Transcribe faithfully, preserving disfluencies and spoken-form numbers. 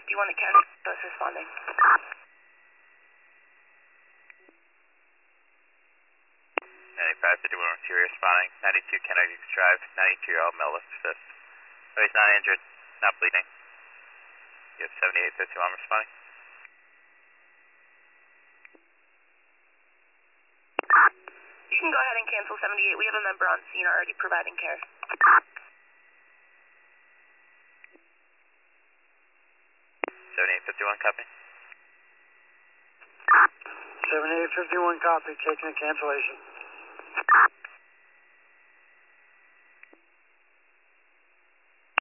fifty-one at Kansas is responding. ninety-five fifty-one Sierra responding. ninety-two Kennedy Drive. ninety-two year old male left assist. Oh, he's not injured, not bleeding. You have seventy-eight fifty-one responding. You can go ahead and cancel seventy-eight. We have a member on scene already providing care. seventy-eight fifty-one, copy. seventy-eight fifty-one, copy. Taking a cancellation.